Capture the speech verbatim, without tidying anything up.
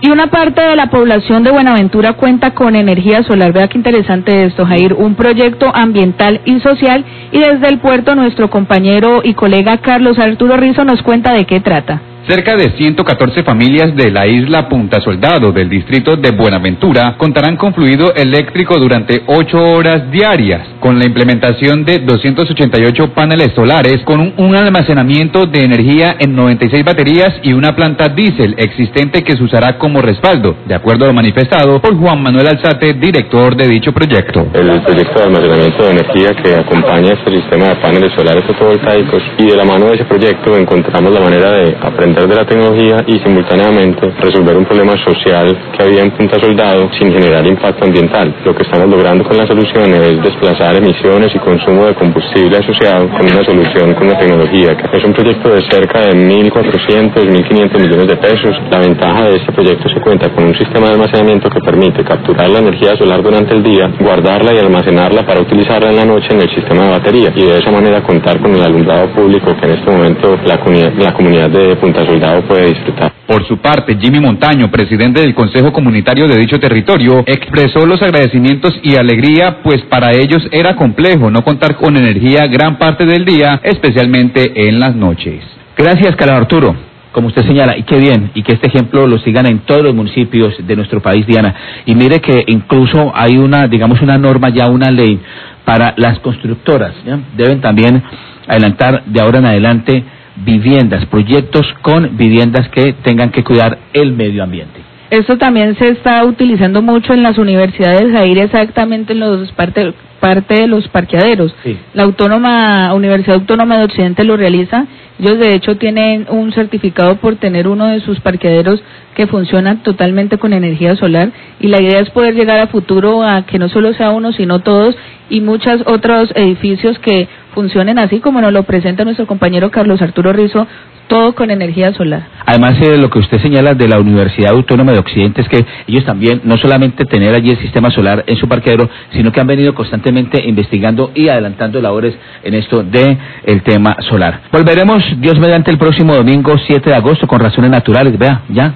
Y una parte de la población de Buenaventura cuenta con energía solar. Vea qué interesante esto, Jair, un proyecto ambiental y social, y desde el puerto nuestro compañero y colega Carlos Arturo Rizo nos cuenta de qué trata. Cerca de ciento catorce familias de la isla Punta Soldado del distrito de Buenaventura contarán con fluido eléctrico durante ocho horas diarias, con la implementación de doscientos ochenta y ocho paneles solares, con un, un almacenamiento de energía en noventa y seis baterías y una planta diésel existente que se usará como respaldo, de acuerdo a lo manifestado por Juan Manuel Alzate, director de dicho proyecto. El proyecto de almacenamiento de energía que acompaña este sistema de paneles solares fotovoltaicos, y de la mano de ese proyecto encontramos la manera de aprender de la tecnología y simultáneamente resolver un problema social que había en Punta Soldado sin generar impacto ambiental. Lo que estamos logrando con la solución es desplazar emisiones y consumo de combustible asociado con una solución con una tecnología que es un proyecto de cerca de mil cuatrocientos, mil quinientos millones de pesos. La ventaja de este proyecto se cuenta con un sistema de almacenamiento que permite capturar la energía solar durante el día, guardarla y almacenarla para utilizarla en la noche en el sistema de batería, y de esa manera contar con el alumbrado público que en este momento la comunidad, la comunidad de Punta Soldado puede disfrutar. Por su parte, Jimmy Montaño, presidente del Consejo Comunitario de dicho territorio, expresó los agradecimientos y alegría, pues para ellos era complejo no contar con energía gran parte del día, especialmente en las noches. Gracias, Carlos Arturo. Como usted señala, y qué bien, y que este ejemplo lo sigan en todos los municipios de nuestro país, Diana. Y mire que incluso hay una, digamos, una norma, ya una ley para las constructoras, ¿ya? Deben también adelantar de ahora en adelante viviendas, proyectos con viviendas que tengan que cuidar el medio ambiente. Esto también se está utilizando mucho en las universidades, Jair, exactamente en los parte, parte de los parqueaderos. Sí. La Autónoma Universidad Autónoma de Occidente lo realiza. Ellos de hecho tienen un certificado por tener uno de sus parqueaderos que funciona totalmente con energía solar, y la idea es poder llegar a futuro a que no solo sea uno sino todos, y muchos otros edificios que funcionen así como nos lo presenta nuestro compañero Carlos Arturo Rizo, todo con energía solar. Además, eh, lo que usted señala de la Universidad Autónoma de Occidente es que ellos también, no solamente tener allí el sistema solar en su parqueadero, sino que han venido constantemente investigando y adelantando labores en esto de el tema solar. Volveremos, Dios mediante, el próximo domingo siete de agosto con Razones Naturales. Vea, ya.